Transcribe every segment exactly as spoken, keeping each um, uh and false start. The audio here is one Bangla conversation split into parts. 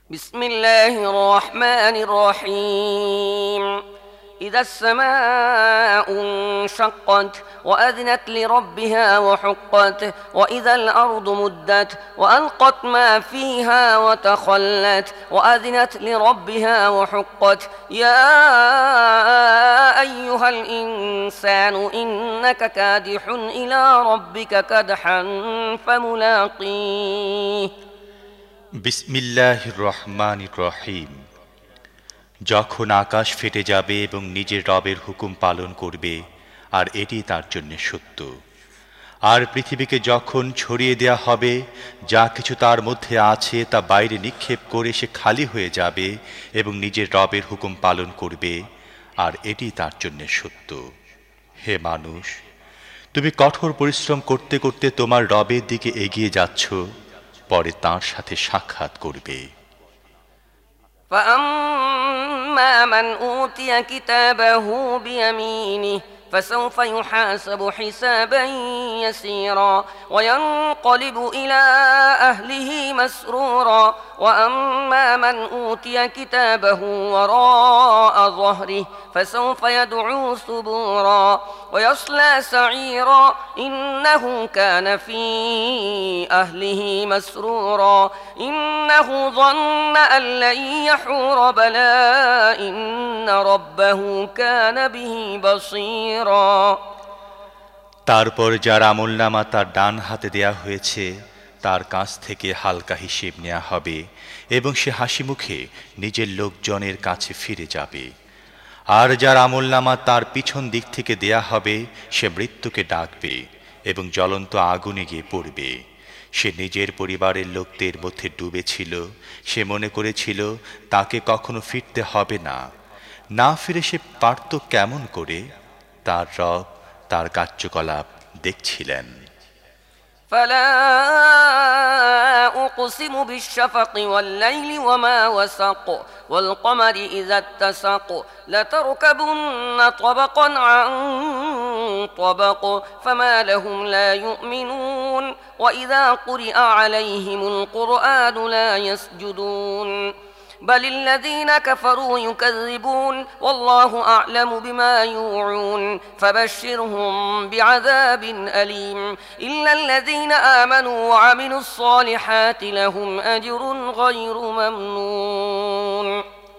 بسم الله الرحمن الرحيم إذا السماء انشقت وأذنت لربها وحقت وإذا الأرض مدت وألقت ما فيها وتخلت وأذنت لربها وحقت يا أيها الإنسان إنك كادح إلى ربك كدحا فملاقيه বিসমিল্লাহির রহমানির রহিম। যখন আকাশ ফেটে যাবে এবং নিজের রবের হুকুম পালন করবে, আর এটি তার জন্য সত্য। আর পৃথিবীকে যখন ছড়িয়ে দেয়া হবে, যা কিছু তার মধ্যে আছে তা বাইরে নিক্ষেপ করে সে খালি হয়ে যাবে এবং নিজের রবের হুকুম পালন করবে, আর এটি তার জন্য সত্য। হে মানুষ, তুমি কঠোর পরিশ্রম করতে করতে তোমার রবের দিকে এগিয়ে যাচ্ছ, পরে তাঁর সাথে সাক্ষাৎ করবে। فأما من أوتي كتابه بيمينه فسوف يحاسب حسابا يسيرا وينقلب إلى أهله مسرورا وأما من أوتي كتابه وراء ظهره فسوف يدعو ثبورا ويصلى سعيرا إنه كان في أهله مسرورا إنه ظن أن لن يحور بلى إن ربه كان به بصيرا। তারপর যার আমলনামা তার ডান হাতে দেয়া হয়েছে, তার কাছ থেকে হালকা হিসেব নেওয়া হবে এবং সে হাসি মুখে নিজের লোকজনের কাছে ফিরে যাবে। আর যার আমলনামা তার পিছন দিক থেকে দেয়া হবে, সে মৃত্যুকে ডাকবে এবং জ্বলন্ত আগুনে গিয়ে পড়বে। সে নিজের পরিবারের লোকদের মধ্যে ডুবেছিল। সে মনে করেছিল তাকে কখনো ফিরতে হবে না। না ফিরে সে পারত কেমন করে? তার রব তার কার্যকলাপ দেখছিলেন। فلا أقسم بالشفق والليل وما وسق والقمر إذا اتسق لتركبن طبقا عن طبق فما لهم لا يؤمنون وإذا قرئ عليهم القرآن لا يسجدون بل الذين كفروا يكذبون والله أعلم بما يوعون فبشرهم بعذاب أليم إلا الذين آمنوا وعملوا الصالحات لهم أجر غير ممنون।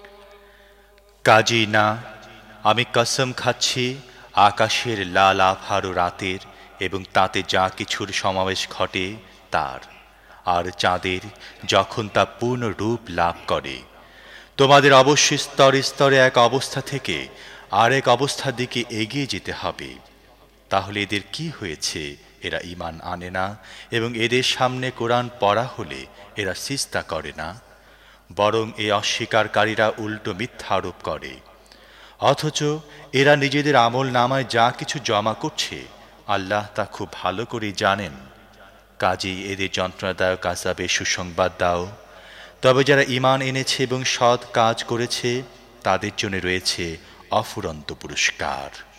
কাজী না, আমি কসম খাচ্ছি আকাশের লাল আভারো রাতের এবং তাতে যা কিছুর সমাবেশ ঘটে তার, আর চাঁদের যখন তা পূর্ণ রূপ লাভ করে। তোমাদের অবশ্যই স্তরে স্তরে এক অবস্থা থেকে আরেক অবস্থার দিকে এগিয়ে যেতে হবে। তাহলে এদের কি হয়েছে? এরা ঈমান আনে না এবং এদের সামনে কোরআন পড়া হলে এরা সিজদা করে না, বরং এই অস্বীকারীরা উল্টো মিথ্যা আরোপ করে। অথচ এরা নিজেদের আমল নামায় যা কিছু জমা করছে আল্লাহ তা খুব ভালো করেই জানেন। কাজেই এদের যন্ত্রণাদায়ক আযাবে সুসংবাদ দাও। তবে যারা ঈমান এনেছে এবং সৎ কাজ করেছে তাদের জন্য রয়েছে অফুরন্ত পুরস্কার।